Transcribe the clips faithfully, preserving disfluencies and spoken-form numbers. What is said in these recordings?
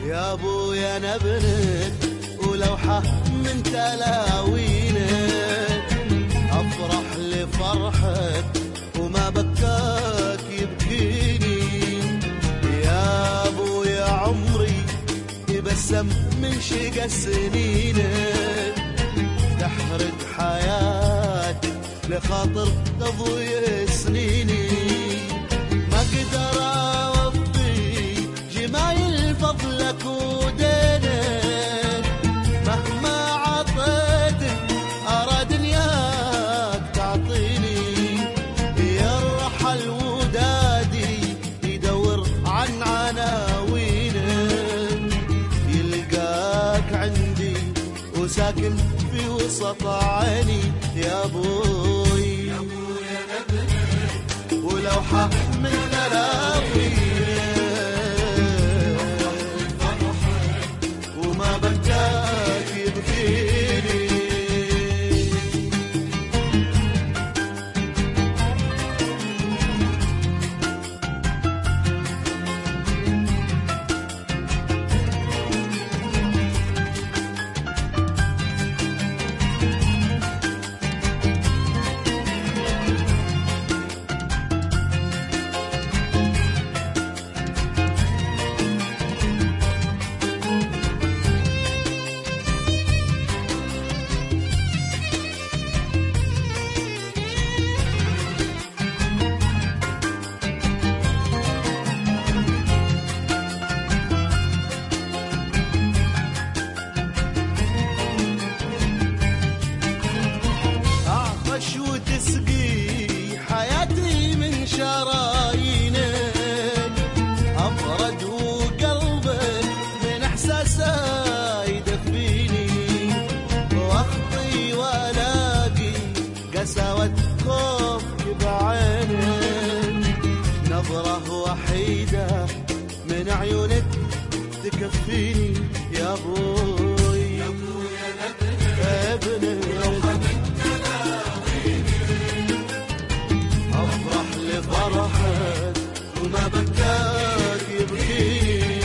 يا ابويا انا بنت ولوحة من تلاوينك، افرح لفرحك وما بكاك يبكيني. يا ابويا عمري يبسم من شقى سنينك، تحرق حياتك لخاطر تضوي سنيني. ما اقدر اوفي جمايل فضلك ودينك، مهما عطيتك اراد دنياك تعطيني. يرحل ودادي يدور عن عناوينك، يلقاك عندي وساكن في وسط عيني. يا ابوي يا ابويا انا بنت ولوحة من تلاوينك، وما بكاك يبكيني. وتسقي حياتي من شرايينك، أبرد وقلبك من إحساسه يدفيني. وأخطي وألاقي قساوة خوفك بعينك، نظرة وحيدة من عيونك تكفيني. يا أبوي يا أبويا أنا ابنك، أفرح لفرحك وما بكاك يبكيني.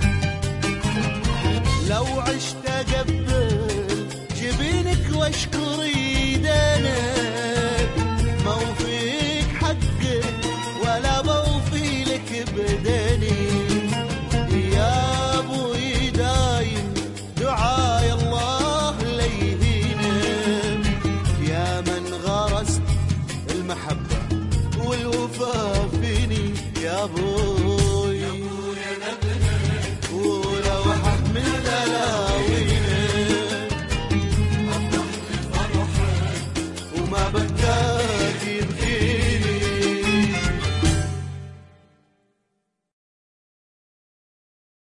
لو عشت اقبل جبينك واشكر